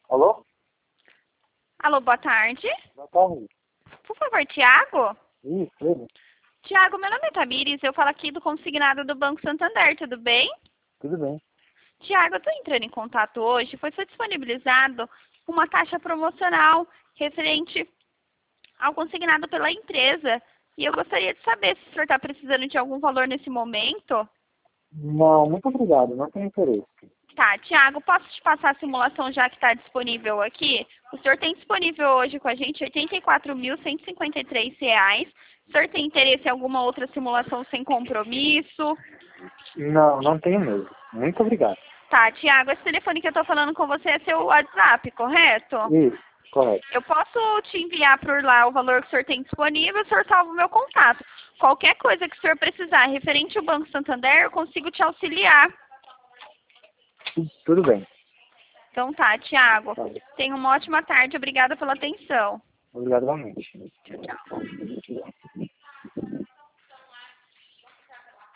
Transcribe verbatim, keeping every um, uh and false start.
Alô? Alô, boa tarde. Boa tarde. Por favor, Tiago? Isso, ele. Tiago, meu nome é Tamires, eu falo aqui do consignado do Banco Santander, tudo bem? Tudo bem. Tiago, eu estou entrando em contato hoje, pois foi disponibilizado uma taxa promocional referente ao consignado pela empresa. E eu gostaria de saber se o senhor está precisando de algum valor nesse momento. Não, muito obrigado. Não tenho interesse. Tá, Tiago, posso te passar a simulação já que está disponível aqui? O senhor tem disponível hoje com a gente oitenta e quatro mil cento e cinquenta e três reais. O senhor tem interesse em alguma outra simulação sem compromisso? Não, não tenho mesmo. Muito obrigado. Tá, Tiago, esse telefone que eu estou falando com você é seu WhatsApp, correto? Isso, correto. Eu posso te enviar por lá o valor que o senhor tem disponível, o senhor salva o meu contato. Qualquer coisa que o senhor precisar referente ao Banco Santander, eu consigo te auxiliar. Tudo, tudo bem. Então tá, Tiago. Tá. Tenha uma ótima tarde. Obrigada pela atenção. Obrigado igualmente. Tchau, tchau.